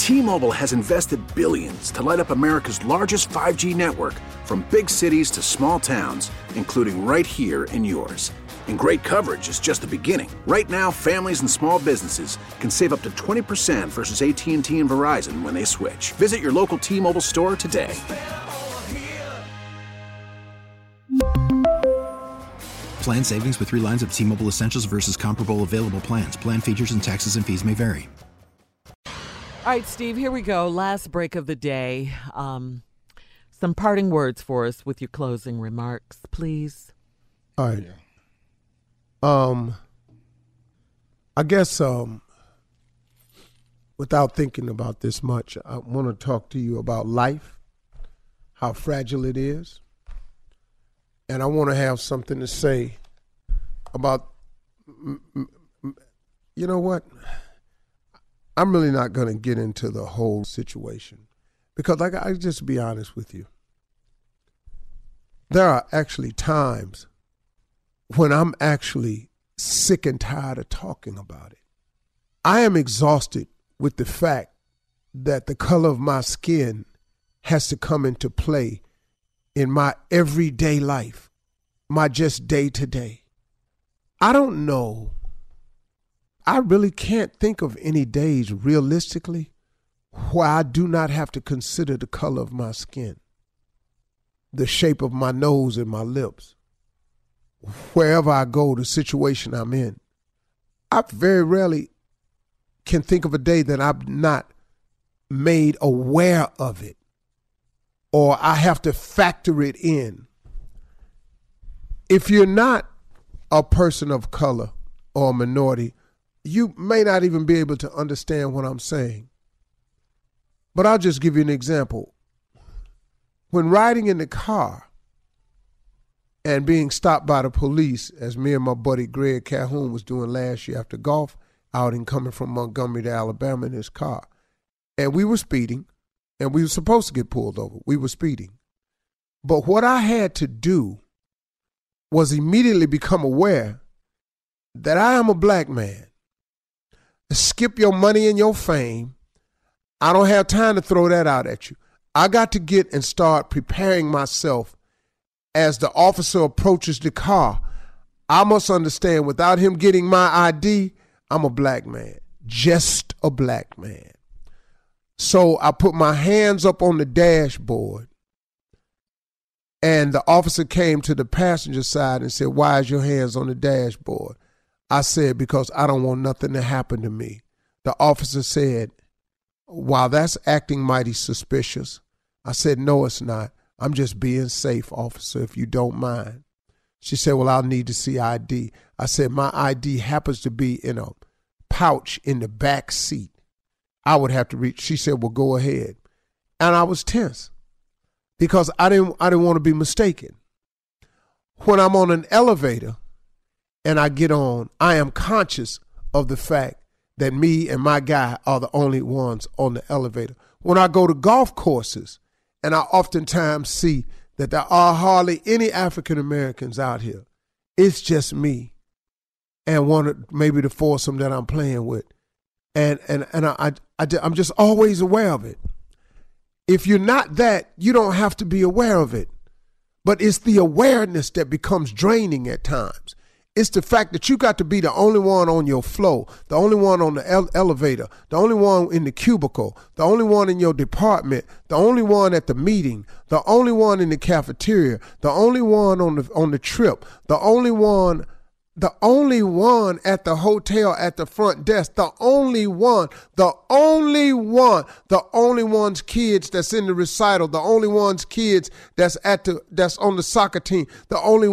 T-Mobile has invested billions to light up America's largest 5G network, from big cities to small towns, including right here in yours. And great coverage is just the beginning. Right now, families and small businesses can save up to 20% versus AT&T and Verizon when they switch. Visit your local T-Mobile store today. Plan savings with 3 lines of T-Mobile Essentials versus comparable available plans. Plan features and taxes and fees may vary. All right, Steve, here we go. Last break of the day. Some parting words for us with your closing remarks, please. All right. I guess without thinking about this much, I want to talk to you about life, how fragile it is. And I want to have something to say about, you know what? I'm really not going to get into the whole situation because I just be honest with you. There are actually times when I'm actually sick and tired of talking about it. I am exhausted with the fact that the color of my skin has to come into play in my everyday life, my just day to day. I don't know. I really can't think of any days realistically where I do not have to consider the color of my skin, the shape of my nose and my lips. Wherever I go, the situation I'm in. I very rarely can think of a day that I'm not made aware of it or I have to factor it in. If you're not a person of color or a minority, you may not even be able to understand what I'm saying. But I'll just give you an example. When riding in the car and being stopped by the police, as me and my buddy Greg Calhoun was doing last year after golf outing, coming from Montgomery to Alabama in his car. And we were speeding, and we were supposed to get pulled over. We were speeding. But what I had to do was immediately become aware that I am a black man. Skip your money and your fame. I don't have time to throw that out at you. I got to get and start preparing myself as the officer approaches the car. I must understand, without him getting my ID, I'm a black man, just a black man. So I put my hands up on the dashboard, and the officer came to the passenger side and said, "Why is your hands on the dashboard?" I said, "Because I don't want nothing to happen to me." The officer said, "Wow, that's acting mighty suspicious." I said, "No, it's not. I'm just being safe, officer, if you don't mind." She said, "Well, I'll need to see ID." I said, "My ID happens to be in a pouch in the back seat. I would have to reach." She said, "Well, go ahead." And I was tense because I didn't want to be mistaken. When I'm on an elevator and I get on, I am conscious of the fact that me and my guy are the only ones on the elevator. When I go to golf courses, and I oftentimes see that there are hardly any African Americans out here. It's just me and maybe the foursome that I'm playing with. And I'm just always aware of it. If you're not that, you don't have to be aware of it. But it's the awareness that becomes draining at times. It's the fact that you got to be the only one on your flow, the only one on the elevator, the only one in the cubicle, the only one in your department, the only one at the meeting, the only one in the cafeteria, the only one on the trip, the only one at the hotel at the front desk, the only one's kids that's in the recital, the only one's kids that's on the soccer team, the only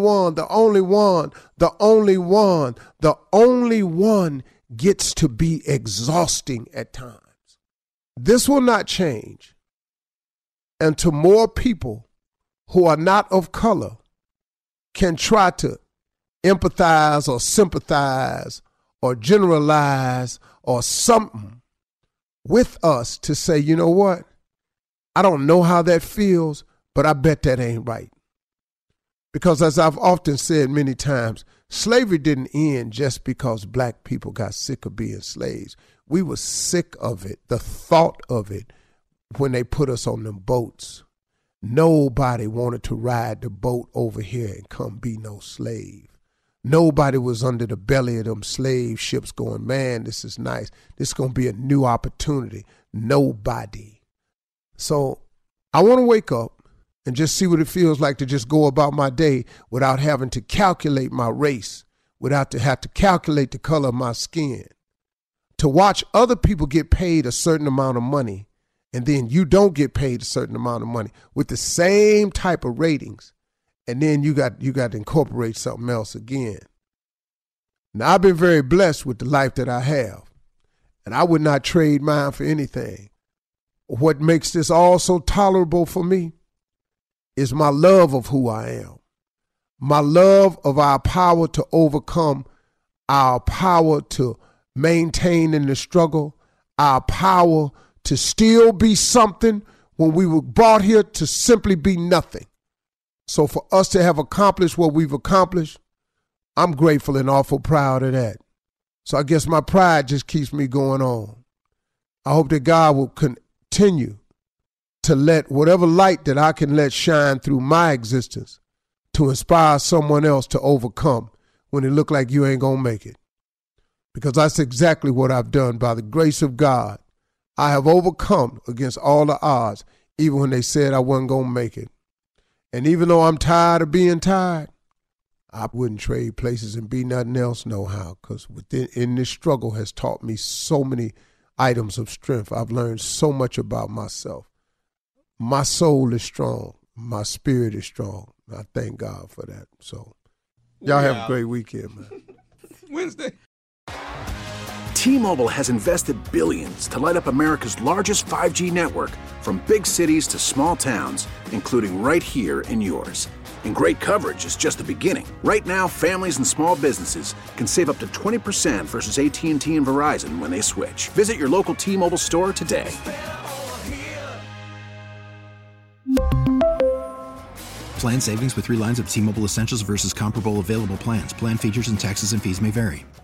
one gets to be exhausting at times. This will not change until more people who are not of color can try to empathize or sympathize or generalize or something with us to say, you know what? I don't know how that feels, but I bet that ain't right. Because as I've often said many times, Slavery didn't end just because black people got sick of being slaves. We were sick of it, the thought of it, when they put us on them boats. Nobody wanted to ride the boat over here and come be no slave. Nobody was under the belly of them slave ships going, man, this is nice. This is going to be a new opportunity. Nobody. So I want to wake up and just see what it feels like to just go about my day without having to calculate my race, without to have to calculate the color of my skin. To watch other people get paid a certain amount of money, and then you don't get paid a certain amount of money with the same type of ratings, and then you got to incorporate something else again. Now, I've been very blessed with the life that I have, and I would not trade mine for anything. What makes this all so tolerable for me is my love of who I am, my love of our power to overcome, our power to maintain in the struggle, our power to still be something when we were brought here to simply be nothing. So for us to have accomplished what we've accomplished, I'm grateful and awful proud of that. So I guess my pride just keeps me going on. I hope that God will continue to let whatever light that I can let shine through my existence to inspire someone else to overcome when it look like you ain't gonna make it. Because that's exactly what I've done. By the grace of God, I have overcome against all the odds, even when they said I wasn't gonna make it. And even though I'm tired of being tired, I wouldn't trade places and be nothing else no how, because in this struggle has taught me so many items of strength. I've learned so much about myself. My soul is strong. My spirit is strong. I thank God for that. So y'all have a great weekend, man. Wednesday. T-Mobile has invested billions to light up America's largest 5G network, from big cities to small towns, including right here in yours. And great coverage is just the beginning. Right now, families and small businesses can save up to 20% versus AT&T and Verizon when they switch. Visit your local T-Mobile store today. Plan savings with 3 lines of T-Mobile Essentials versus comparable available plans. Plan features and taxes and fees may vary.